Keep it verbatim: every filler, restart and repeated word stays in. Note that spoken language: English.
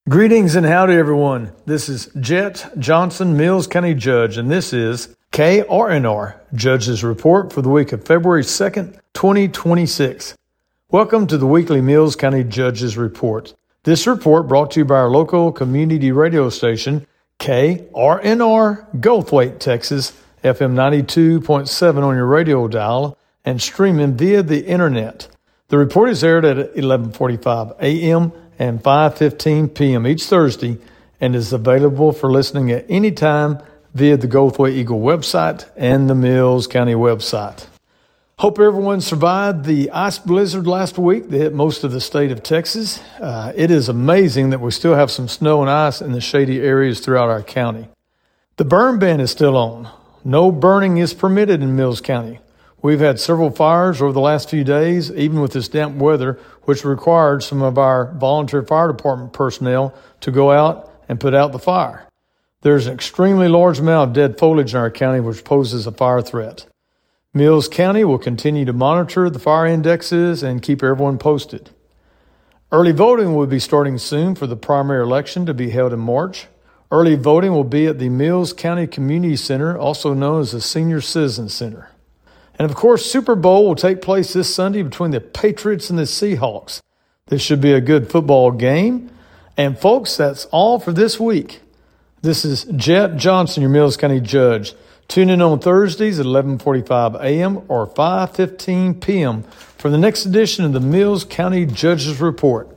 Greetings and howdy, everyone. This is Jet Johnson, Mills County Judge, and this is K R N R Judge's Report for the week of February second, twenty twenty-six. Welcome to the weekly Mills County Judge's Report. This report brought to you by our local community radio station, K R N R, Goldthwaite, Texas, F M ninety-two point seven on your radio dial, and streaming via the internet. The report is aired at eleven forty-five a.m. and five fifteen p.m. each Thursday and is available for listening at any time via the Goldthwaite Eagle website and the Mills County website. Hope everyone survived the ice blizzard last week that hit most of the state of Texas. Uh, it is amazing that we still have some snow and ice in the shady areas throughout our county. The burn ban is still on. No burning is permitted in Mills County. We've had several fires over the last few days, even with this damp weather, which required some of our volunteer fire department personnel to go out and put out the fire. There's an extremely large amount of dead foliage in our county, which poses a fire threat. Mills County will continue to monitor the fire indexes and keep everyone posted. Early voting will be starting soon for the primary election to be held in March. Early voting will be at the Mills County Community Center, also known as the Senior Citizen Center. And of course, Super Bowl will take place this Sunday between the Patriots and the Seahawks. This should be a good football game. And folks, that's all for this week. This is Jet Johnson, your Mills County Judge. Tune in on Thursdays at eleven forty-five a.m. or five fifteen p.m. for the next edition of the Mills County Judge's Report.